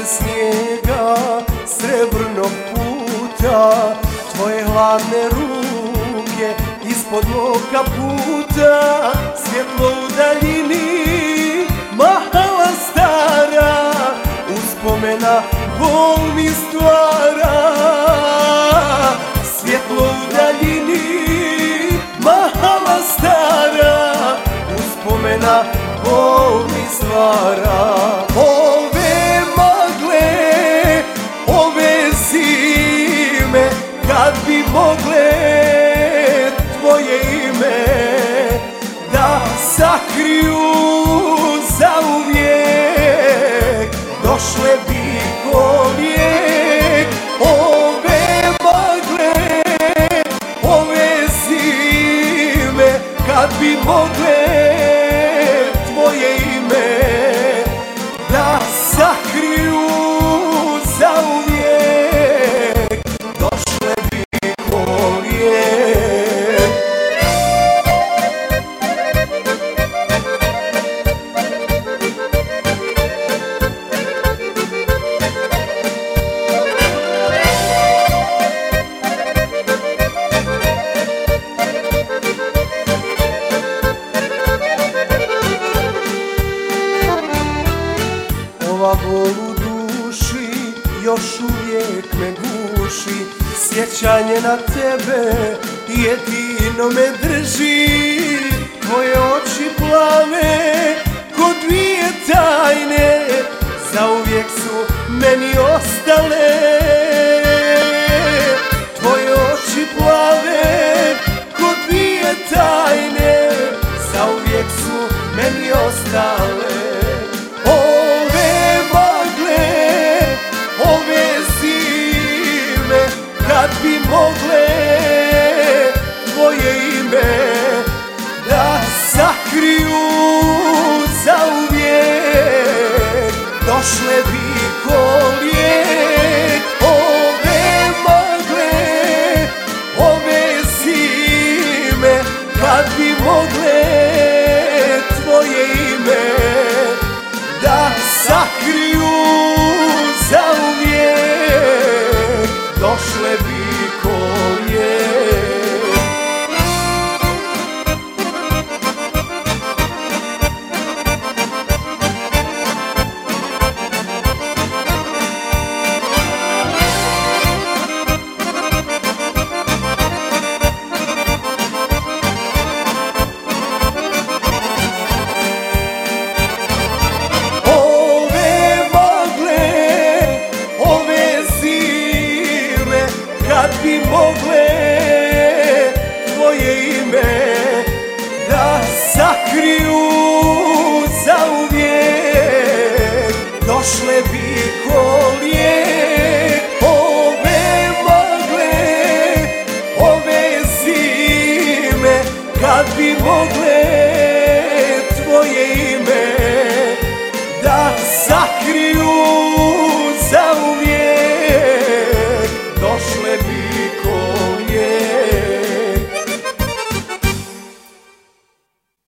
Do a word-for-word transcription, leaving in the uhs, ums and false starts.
snijega srebrnog puta, tvoje hladne ruke ispod mog kaputa, svjetlo u daljini, mahala stara, uspomena bol mi stvara. Svjetlo u daljini, mahala stara, uspomena bol mi stvara. Ove magle, ove zime, kad bi mogle tvoje ime da sakriju zauvijek, došle bi ko lijek. Ove magle, ove zime, kad bi mogle tvoje ime da sakriju zauvijek, došle bi ko lijek. Ova bol u duši još uvijek me guši, sjećanje na tebe jedino me drži. Tvoje oči plave ko dvije tajne, zauvijek su meni ostale. Tvoje oči plave ko dvije tajne, zauvijek su meni ostale. Kad bi mogle tvoje ime da sakriju zauvijek, došle bi ko lijek. Ove magle, ove zime, kad bi mogle tvoje ime da sakriju zauvijek, došle bi ko lijek. Kad bi mogle tvoje ime da sakriju zauvijek, došle bi ko lijek. Ove magle, ove zime, kad bi mogle tvoje ime da